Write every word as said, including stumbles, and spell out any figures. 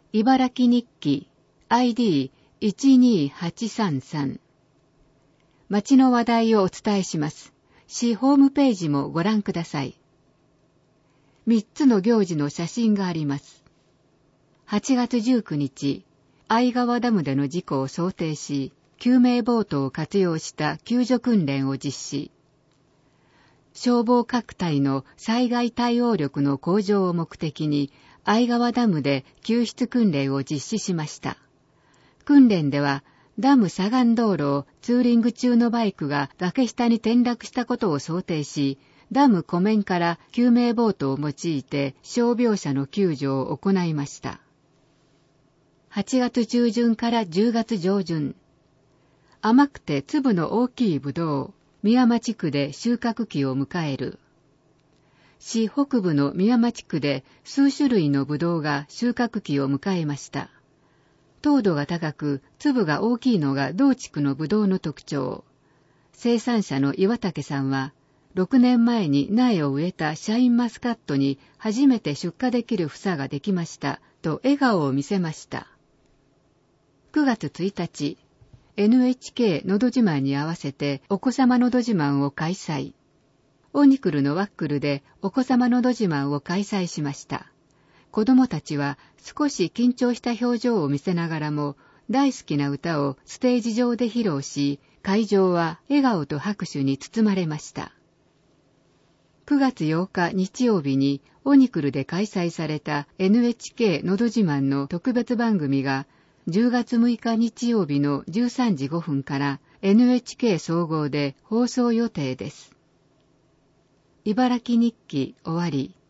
茨城日記 アイディーいちにーはちさんさん。町の話題をお伝えします。市ホームページもご覧ください。みっつの行事の写真があります。はちがつじゅうくにち、相川ダムでの事故を想定し、救命ボートを活用した救助訓練を実施。消防各隊の災害対応力の向上を目的に、相川ダムで救出訓練を実施しました。訓練では、ダム左岸道路をツーリング中のバイクが崖下に転落したことを想定し、ダム湖面から救命ボートを用いて傷病者の救助を行いました。はちがつ中旬からじゅうがつ上旬、甘くて粒の大きいぶどう、宮間地区で収穫期を迎える。市北部の宮間地区で数種類のぶどうが収穫期を迎えました。糖度が高く、粒が大きいのが同地区のぶどうの特徴。生産者の岩竹さんは、ろくねんまえに苗を植えたシャインマスカットに初めて出荷できる房ができました、と笑顔を見せました。くがつついたち、エヌエイチケー のど自慢に合わせてお子様のど自慢を開催。オニクルのワックルでお子様のど自慢を開催しました。子供たちは少し緊張した表情を見せながらも大好きな歌をステージ上で披露し、会場は笑顔と拍手に包まれました。くがつようか日曜日にオニクルで開催された エヌエイチケー のど自慢の特別番組がじゅうがつむいか日曜日のじゅうさんじごふんから エヌエイチケー 総合で放送予定です。茨城日記終わり。